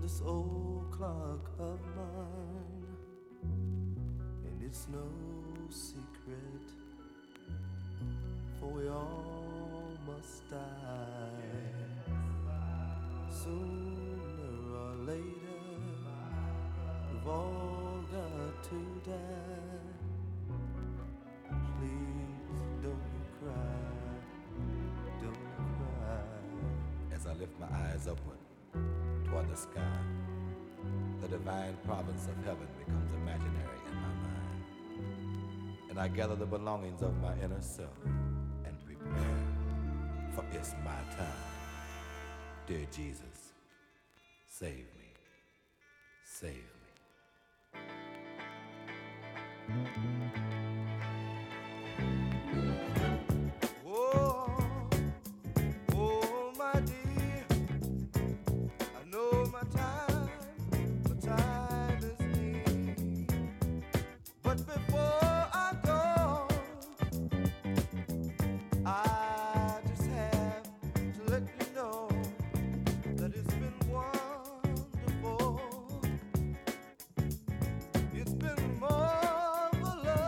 this old clock of mine, and it's no secret, for we all must die. Sooner or later, we've all got to die. Please don't cry, don't cry. As I lift my eyes upward toward the sky, the divine province of heaven becomes imaginary in my mind, and I gather the belongings of my inner self and prepare for it's my time. Dear Jesus, save me, save me. Oh, oh, my dear, I know my time is near. But before I go, I just have to let you know that it's been wonderful. It's been marvelous.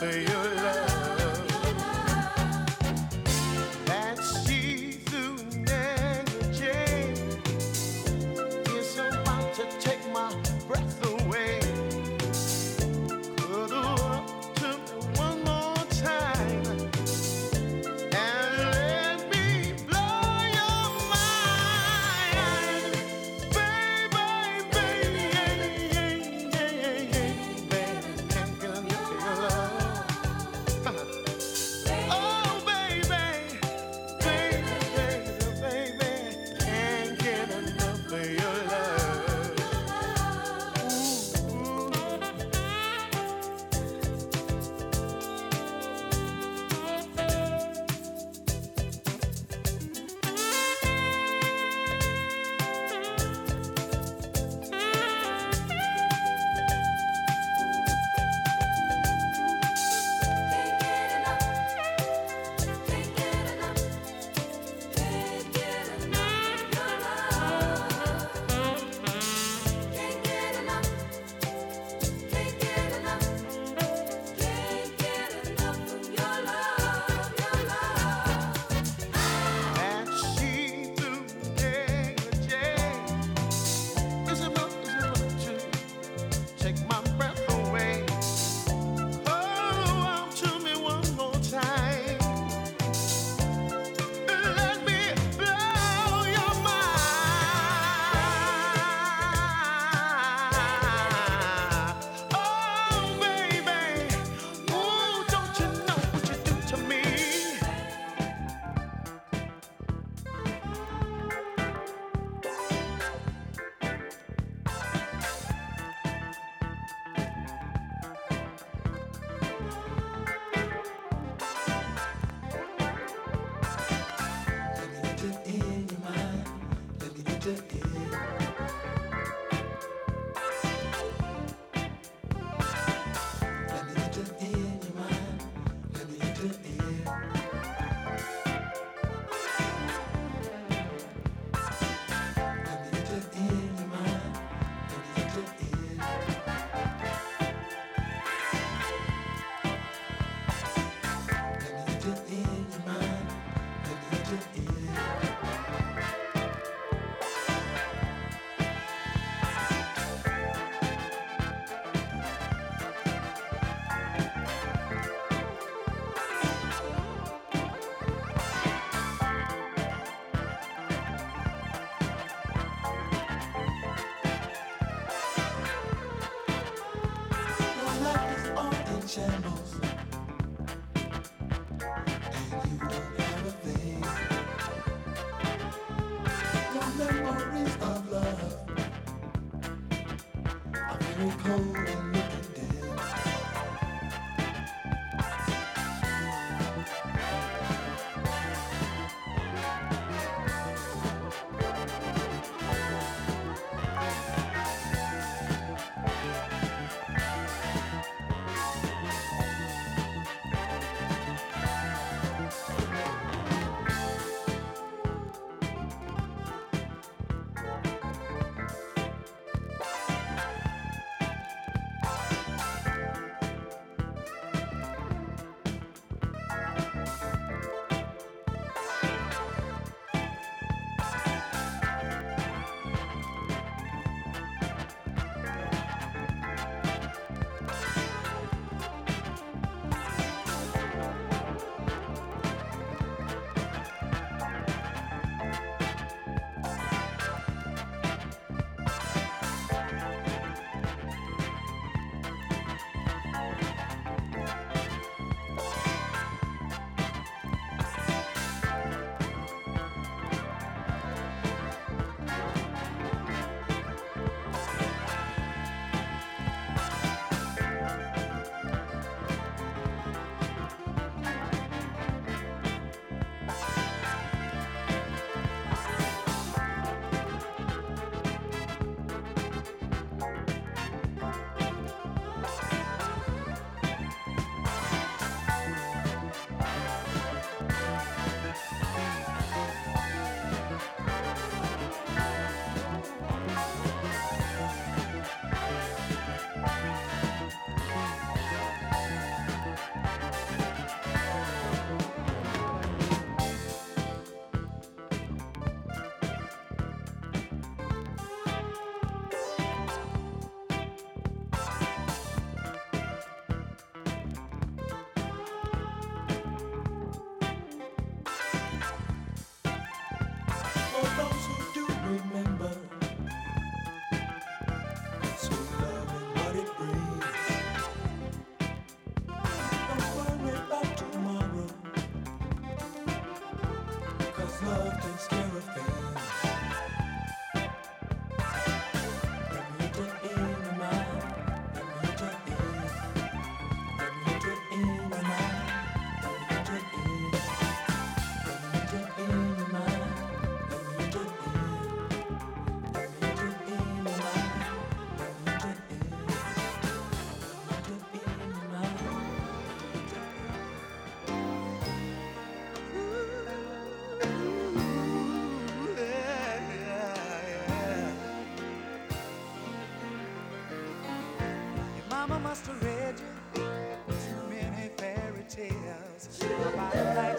for your love. That see-through negligee is about to take my breath away. Cuddle up to me one more time and let me blow your mind. Baby, baby, can't get enough of your love. Oh, baby, baby, baby, can't get enough of your love. Ooh. That see-through negligee is about to take my breath away. Oh, up to me one more time. Let me blow your mind. Oh, baby, ooh, don't you know what you do to me? Your life is all in shambles, and you don't have a thing. Your memories of love are very cold and looking dim.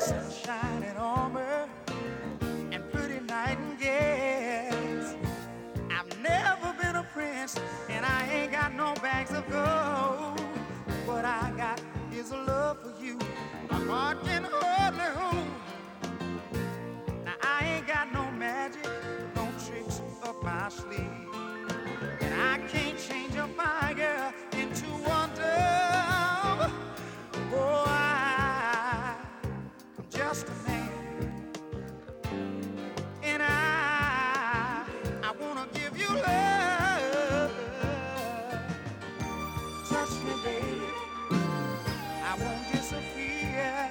sunshine and armor and pretty nightingales. I've never been a prince and I ain't got no bags of gold. What I got is a love for you. My heart can hardly hold. Now I ain't got no magic, no tricks up my sleeve, and I can't change a fire into wonder. Oh, I'm just a man, and I wanna give you love. Touch me, baby, I won't disappear.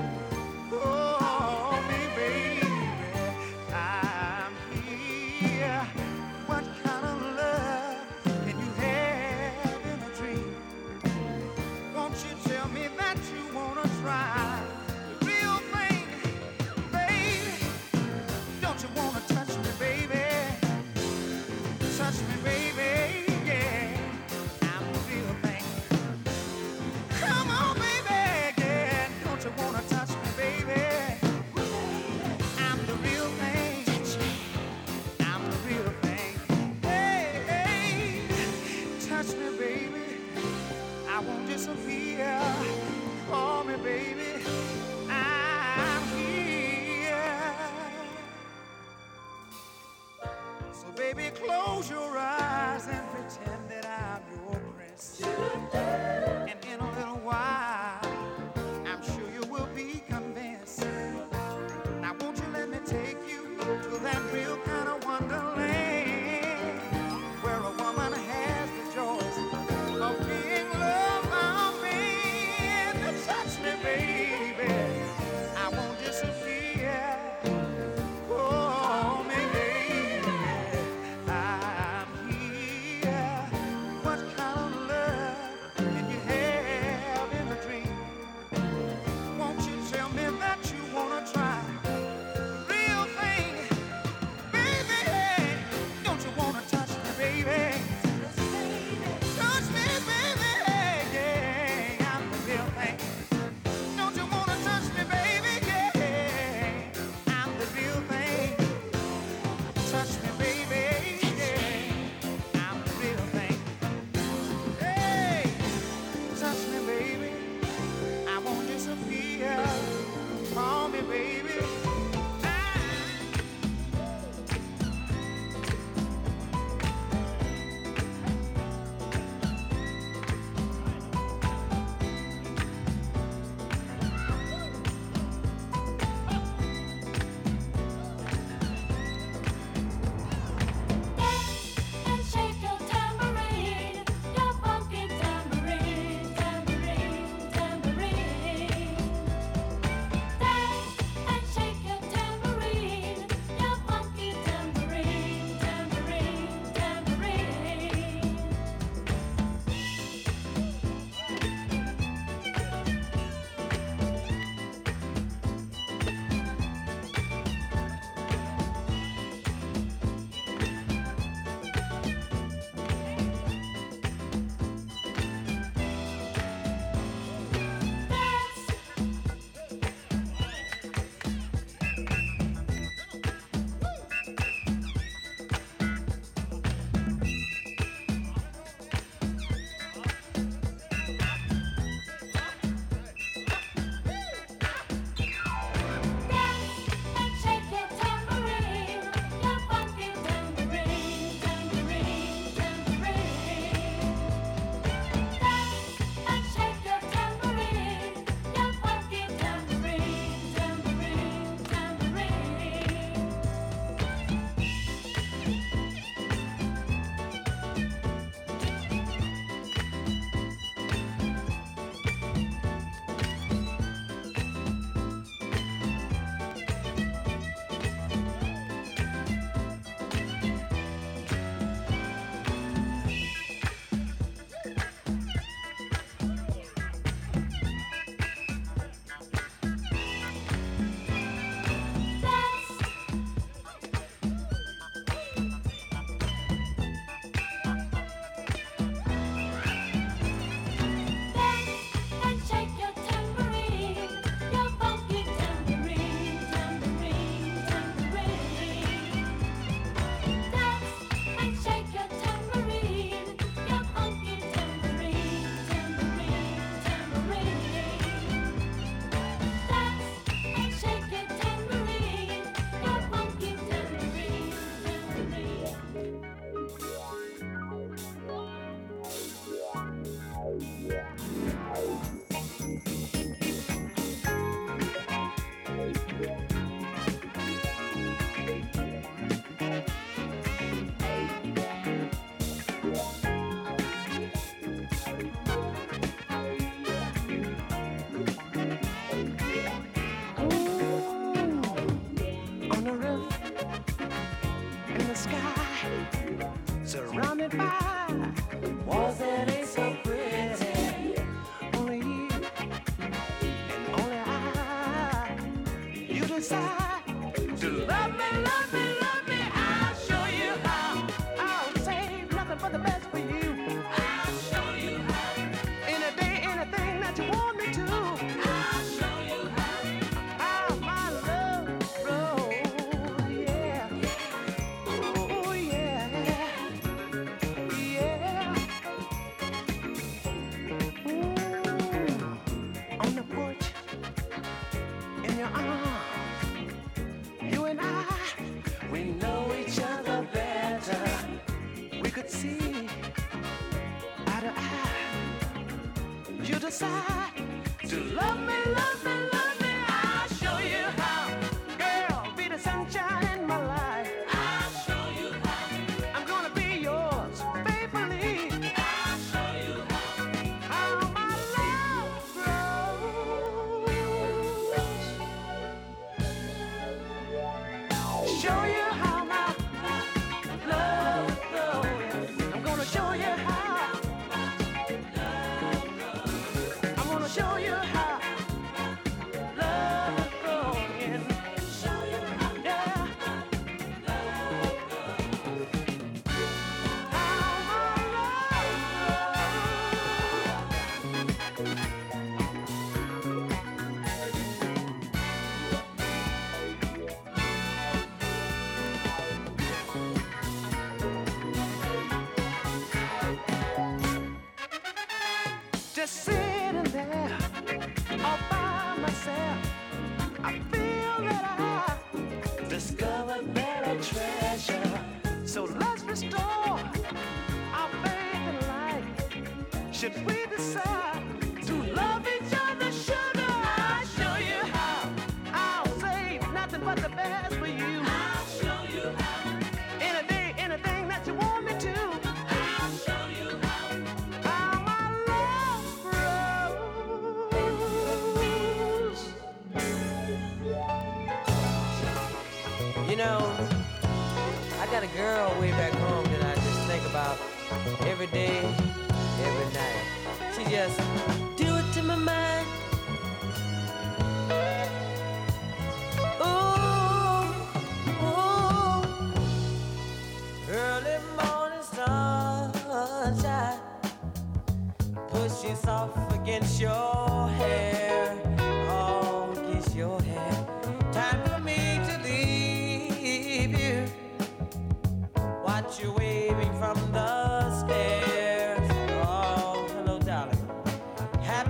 Oh, me, baby, I'm here. What kind of love can you have in a dream? Won't you tell me that you wanna try the real thing, baby? Don't you wanna touch me, baby? Touch me, baby, yeah. I'm the real thing. Come on, baby, yeah. Don't you wanna touch me, baby? I'm the real thing. I'm the real thing. Hey, hey, touch me, baby. I won't disappear. Call me, baby. I'm here. So, baby, close your eyes and pretend that I'm your prince. And in a little while, I'm sure you will be convinced. Now, won't you let me take you to that real kind of wonderland where a woman has the joys of being loved by me? decide to love me, love me, love me, I'll show you how. I'll save nothing but the best for you. I'll show you how. Any day, anything that you want me to. I'll show you how. How my love grows, yeah. Oh yeah, yeah. On the porch, in your arms, you and I, we know each other better. We could see eye to eye. You decide to love me, love me, love me. I'll show you how. Girl, be the sunshine in my life. I'll show you how. I'm gonna be yours faithfully. I'll show you how my love grows. Show you how my love grows. I'm gonna show you how. I'm gonna show you how love grows. Show you how, yeah. How my love just sitting there all by myself, I feel that I discovered better treasure. So let's restore our faith in life. Should we decide to love each other, sugar? I'll show you how. I'll save nothing but the best for you. I'll show you how. Any day, anything that you want me to. I'll show you how. How my love grows. You know, I got a girl way back home that I just think about every day, every night. She just do it to my mind. Ooh, ooh. Early morning sunshine, pushing soft against your hair, oh, against your hair. Time for me to leave you. Watch you waving from the stairs. Oh, hello, darling. Happy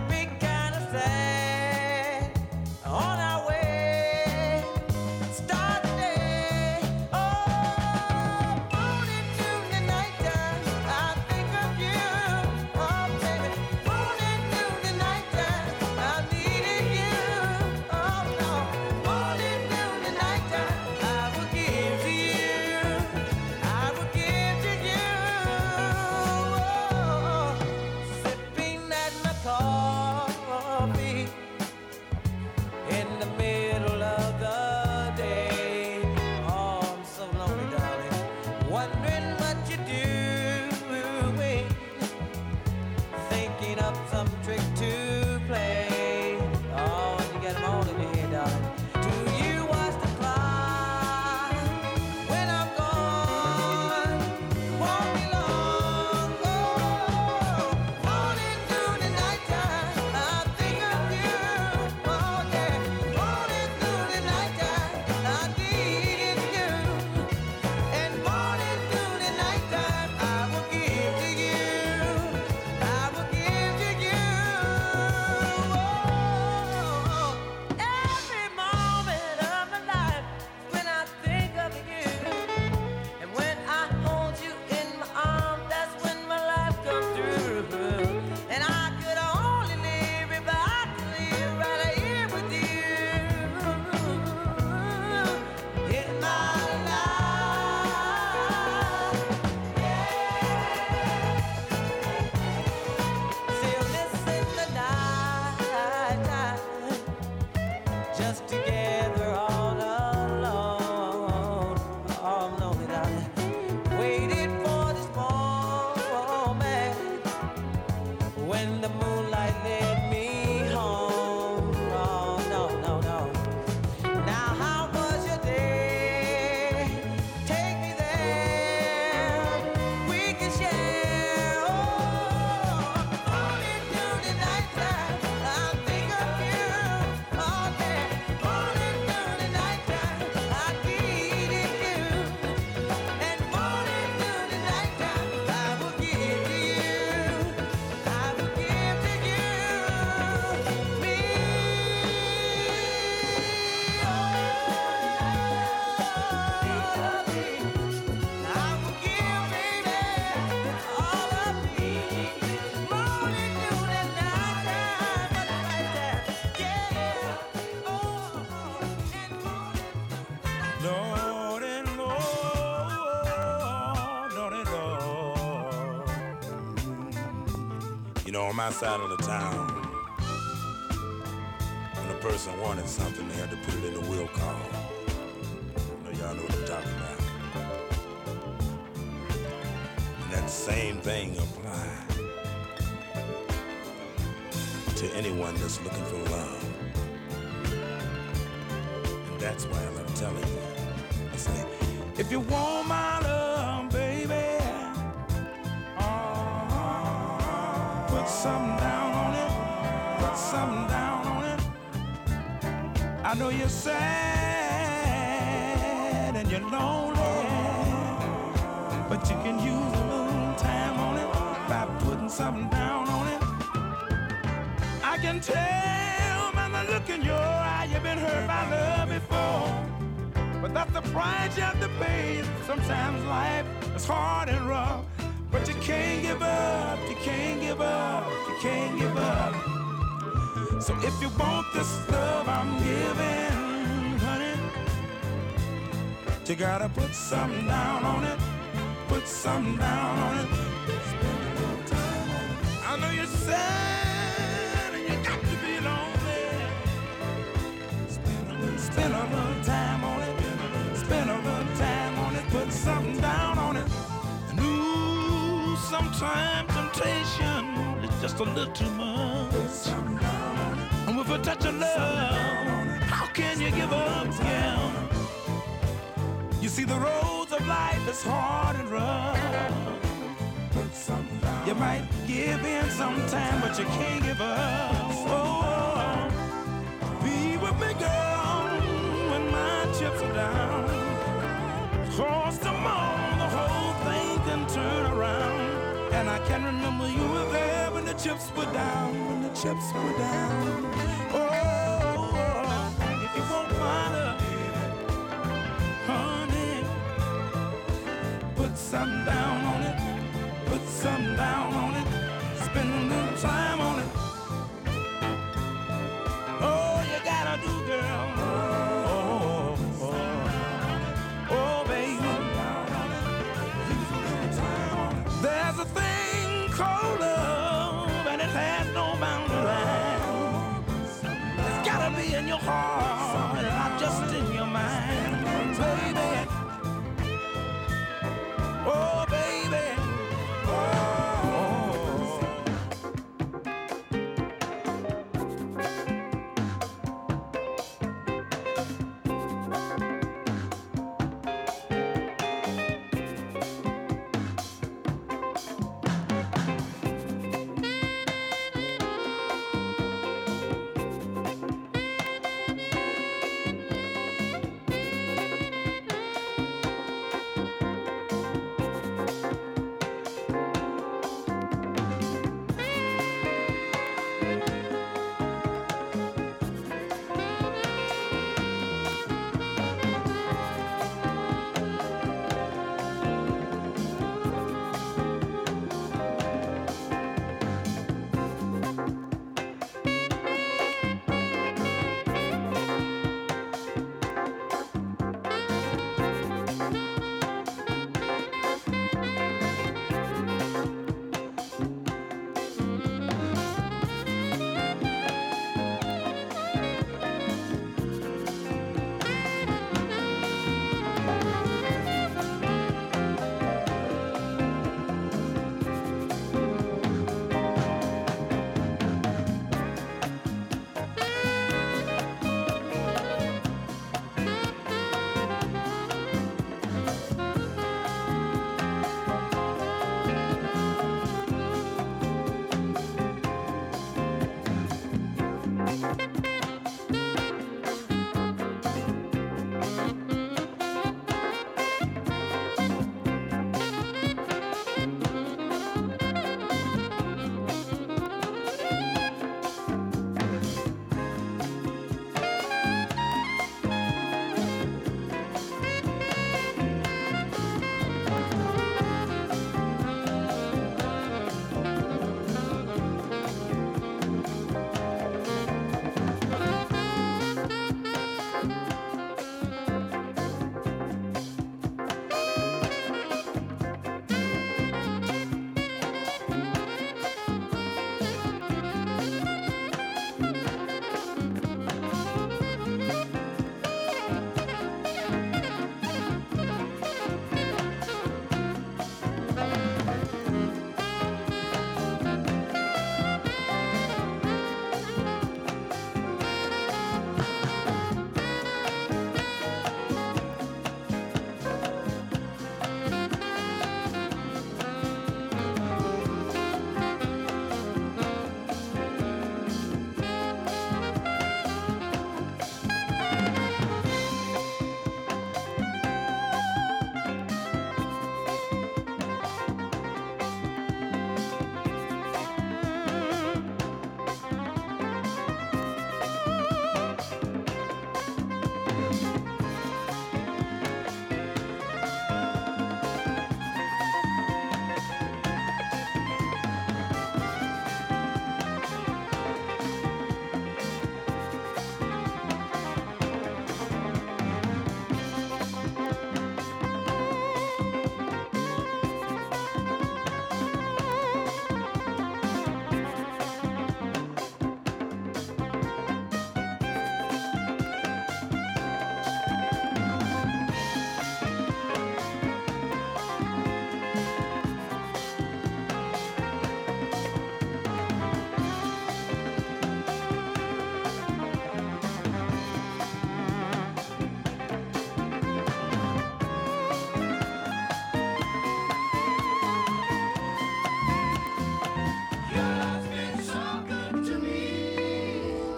You know, on my side of the town, when a person wanted something, they had to put it in a will call. You know, y'all know what I'm talking about. And that same thing applies to anyone that's looking for love. And that's why I'm telling you, I say, if you want my love, baby, put something down on it, put something down on it. I know you're sad and you're lonely, but you can use a little time on it by putting something down on it. I can tell by the look in your eye you've been hurt by love before, but that's the price you have to pay. Sometimes life is hard and rough, but you can't give up, you can't give up, you can't give up. So if you want this love I'm giving, honey, you gotta put something down on it, put something down on it. Spend a little time on it. I know you're sad and you got to be lonely. Spend a little time on it, spend a little time on it, put something down on it. And ooh, sometimes temptation is just a little too much. And with a touch of love, how can you give up, yeah? You see, the roads of life is hard and rough. You might give in sometime, but you can't give up. Oh, be with me, girl, when my chips are down. Cross tomorrow, the whole thing can turn around. And I can remember you were there when the chips were down, when the chips were down. Oh, if you want my love, honey, put something down on it, put something down on it, spend a little time on it. Oh, you gotta do, girl. Oh, baby. There's a thing called love, and it has no boundary line. It's gotta be in your heart, and not just in your mind, baby. Oh, baby.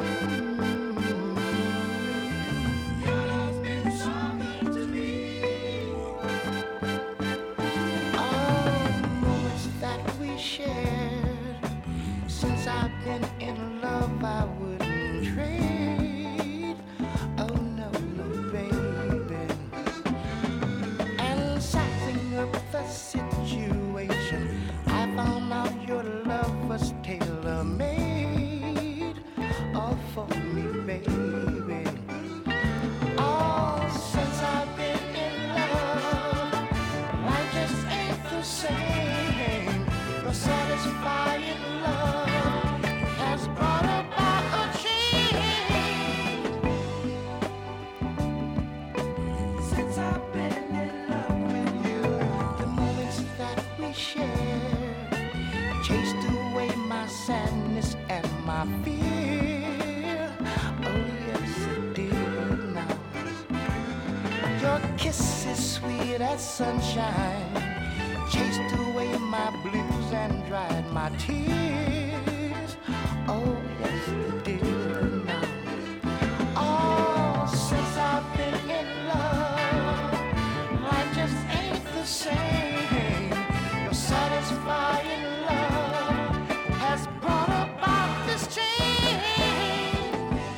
Sunshine chased away my blues and dried my tears. Oh, yes, it did now. Oh, since I've been in love, life just ain't the same. Your satisfying love has brought about this change.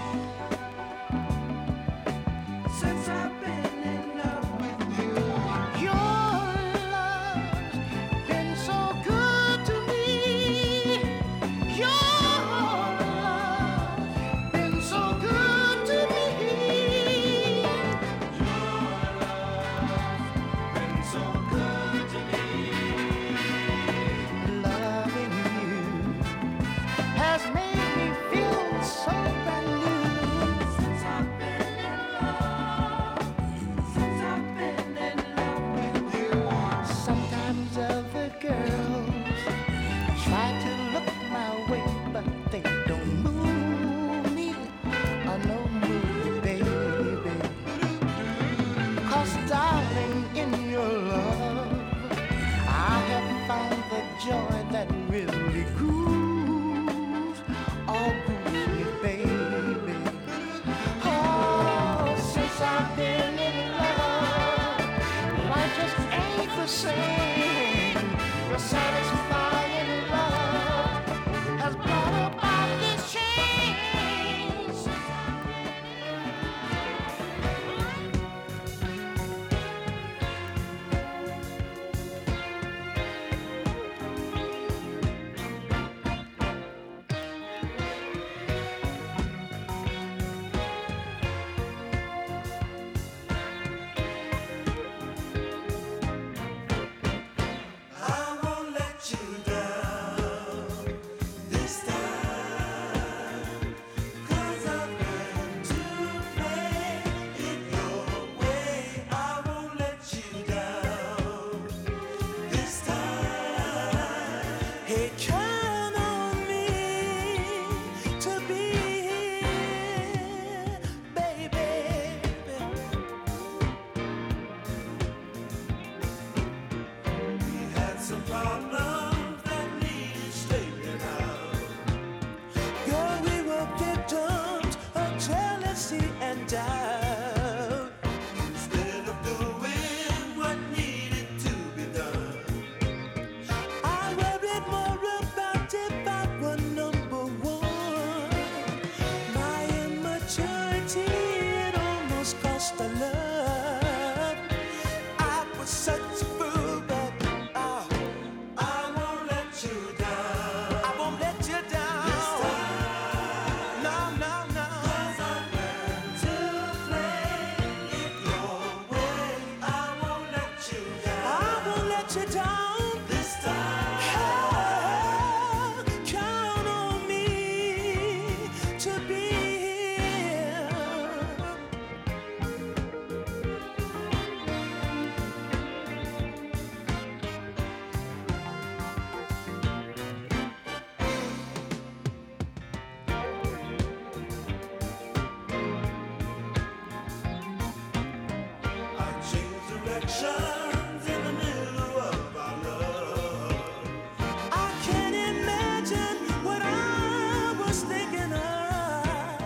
Since I've been in love with you, your love's been so good to me. Your love's been so good to me. Your love's been so good to me. Loving you has made me feel so brand new. Since I've been in love, since I've been in love with you. Sometimes other girls try to look my way, but they don't move me. Oh, no, move me, baby. 'Cause darling, in your love, I have found the joy that really grooves, all grooves me, baby. Oh, since I've been in love, life just ain't the same. Your satisfying love has brought about this change. I won't let you down this time, 'cause I've learned to play it your way. I won't let you down this time. Hey, count on me to be here, baby. We had some problems that needed straightening out. Girl, we were victims of jealousy and doubt. Instead of doing what needed to be done, I worried more about if I were number one. My immaturity, it almost cost a love. I was such a fool, but I won't let you down. I won't let you down this time. No, no, no. 'Cause I learned to play it your way. I won't let you down. I won't let you down this time. Count on me to be here. I changed directions in the middle of our love. I can't imagine what I was thinking of.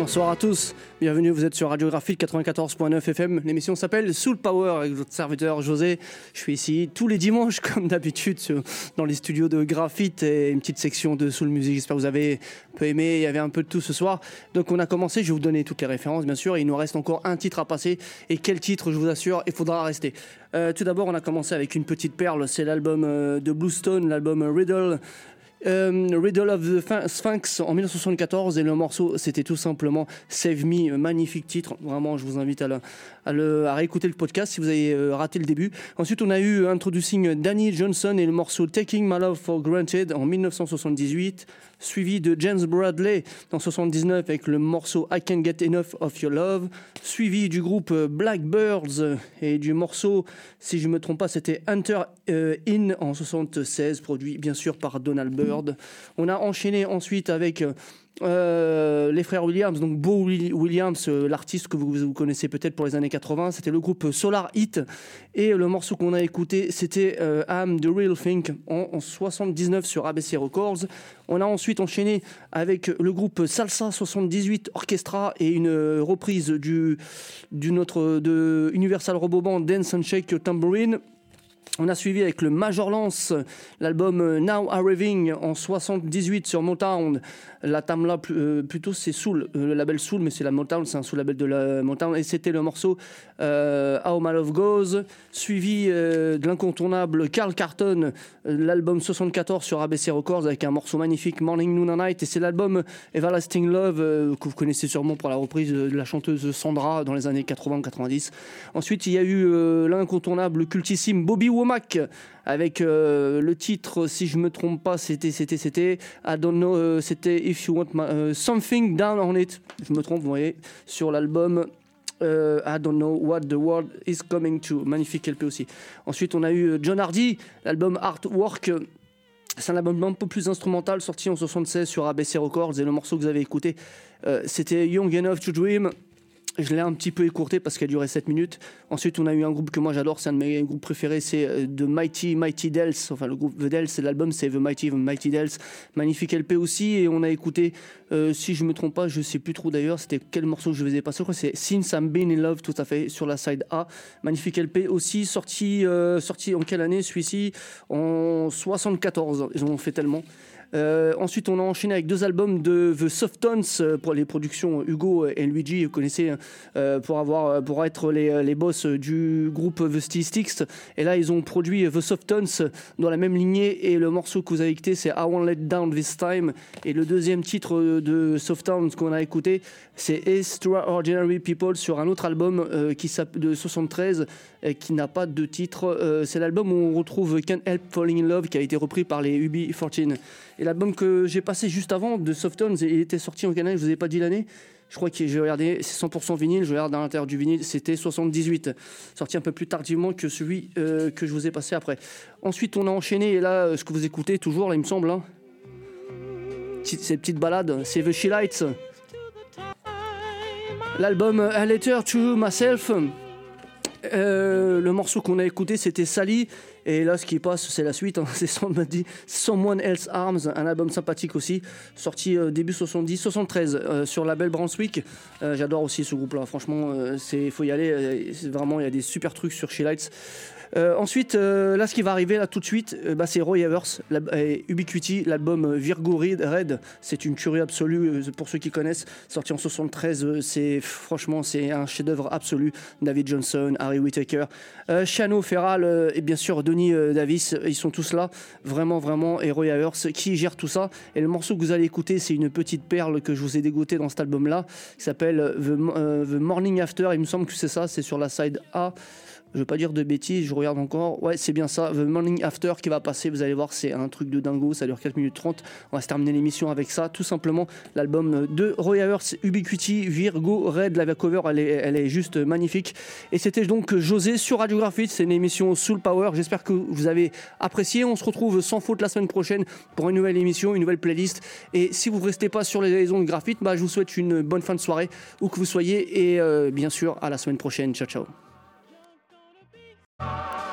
Bonsoir à tous, bienvenue, vous êtes sur Radio Graphite 94.9 FM. L'émission s'appelle Soul Power avec votre serviteur José. Je suis ici tous les dimanches comme d'habitude dans les studios de Graphite et une petite section de Soul Music. J'espère que vous avez un peu aimé, il y avait un peu de tout ce soir. Donc on a commencé, je vais vous donner toutes les références bien sûr. Il nous reste encore un titre à passer et quel titre, je vous assure, il faudra rester. Tout d'abord on a commencé avec une petite perle, c'est l'album de Bluestone, l'album Riddle. Riddle of the Sphinx en 1974 et le morceau c'était tout simplement Save Me, magnifique titre, vraiment je vous invite à réécouter le podcast si vous avez raté le début. Ensuite on a eu Introducing Danny Johnson et le morceau Taking My Love for Granted en 1978, suivi de James Bradley en 1979 avec le morceau I Can't Get Enough of Your Love, suivi du groupe Blackbirds et du morceau, si je ne me trompe pas, c'était Enter In en 1976, produit bien sûr par Donald Byrd. On a enchaîné ensuite avec les frères Williams, donc Beau Williams, l'artiste que vous connaissez peut-être pour les années 80, c'était le groupe Solar Heat et le morceau qu'on a écouté c'était I'm the Real Thing en 79 sur ABC Records. On a ensuite enchaîné avec le groupe Salsa 78 Orchestra et une reprise de Universal Robo Band Dance and Shake Tambourine. On a suivi avec le Major Lance, l'album Now Arriving en 78 sur Motown. La Tamla plutôt c'est Soul, le label Soul, mais c'est la Motown, c'est un sous-label de la Motown. Et c'était le morceau How My Love Goes, suivi de l'incontournable Carl Carton, l'album 74 sur ABC Records avec un morceau magnifique Morning, Noon and Night. Et c'est l'album Everlasting Love que vous connaissez sûrement pour la reprise de la chanteuse Sandra dans les années 80-90. Ensuite il y a eu l'incontournable cultissime Bobby Womack avec le titre, si je me trompe pas, c'était I don't know, c'était If You Want Something Down on It, je me trompe, vous voyez, sur l'album I Don't Know What the World Is Coming To, magnifique LP aussi. Ensuite on a eu John Hardy, l'album Artwork. C'est un album un peu plus instrumental sorti en 76 sur ABC Records et le morceau que vous avez écouté c'était Young Enough to Dream. Je l'ai un petit peu écourté parce qu'elle durait 7 minutes. Ensuite, on a eu un groupe que moi j'adore, c'est un de mes groupes préférés, c'est The Mighty Dells. Enfin, le groupe The Dells, c'est l'album, c'est The Mighty Dells. Magnifique LP aussi. Et on a écouté, si je me trompe pas, je sais plus trop d'ailleurs, c'était quel morceau que je vous ai passé. Je crois que c'est Since I'm Been in Love, tout à fait, sur la side A. Magnifique LP aussi, sorti en quelle année celui-ci? En 74. Ils en ont fait tellement. Ensuite on a enchaîné avec 2 albums de The Softones pour les productions Hugo et Luigi, vous connaissez pour être les boss du groupe The Statistics, et là ils ont produit The Softones dans la même lignée et le morceau que vous avez écouté c'est I Won't Let Down This Time et le deuxième titre de Softones qu'on a écouté c'est Extraordinary People sur un autre album de 73 qui n'a pas de titre, c'est l'album où on retrouve Can't Help Falling in Love qui a été repris par les UB40. Et l'album que j'ai passé juste avant de Softones, il était sorti en Canada, je vous ai pas dit l'année. Je crois que j'ai regardé, c'est 100% vinyle, je regarde à l'intérieur du vinyle, c'était 78, sorti un peu plus tardivement que celui que je vous ai passé après. Ensuite on a enchaîné, et là ce que vous écoutez toujours, là il me semble, hein, ces petites balades, c'est The She Lights. L'album A Letter to Myself. Le morceau qu'on a écouté c'était Sally et là ce qui passe c'est la suite, hein, c'est Someone Else's Arms, un album sympathique aussi sorti début 73 sur label Brunswick. J'adore aussi ce groupe là, franchement faut y aller, c'est vraiment, il y a des super trucs sur She Lights. Ensuite, là, ce qui va arriver là tout de suite, c'est Roy Evers, Ubiquity, l'album Virgo Red. C'est une tuerie absolue pour ceux qui connaissent. Sorti en 73, franchement, c'est un chef-d'œuvre absolu. David Johnson, Harry Whittaker, Shano Ferral et bien sûr Donny Davis. Ils sont tous là, vraiment, vraiment. Et Roy Evers qui gère tout ça. Et le morceau que vous allez écouter, c'est une petite perle que je vous ai dégoté dans cet album-là, qui s'appelle The Morning After. Il me semble que c'est ça. C'est sur la side A. Je veux pas dire de bêtises, je regarde encore. Ouais, c'est bien ça, The Morning After qui va passer. Vous allez voir, c'est un truc de dingo. Ça dure 4 minutes 30. On va se terminer l'émission avec ça. Tout simplement, l'album de Roy Evers, Ubiquity, Virgo Red. La cover, elle est juste magnifique. Et c'était donc José sur Radio Graphite. C'est une émission Soul Power. J'espère que vous avez apprécié. On se retrouve sans faute la semaine prochaine pour une nouvelle émission, une nouvelle playlist. Et si vous ne restez pas sur les ondes Graphite, je vous souhaite une bonne fin de soirée, où que vous soyez. Et bien sûr, à la semaine prochaine. Ciao, ciao.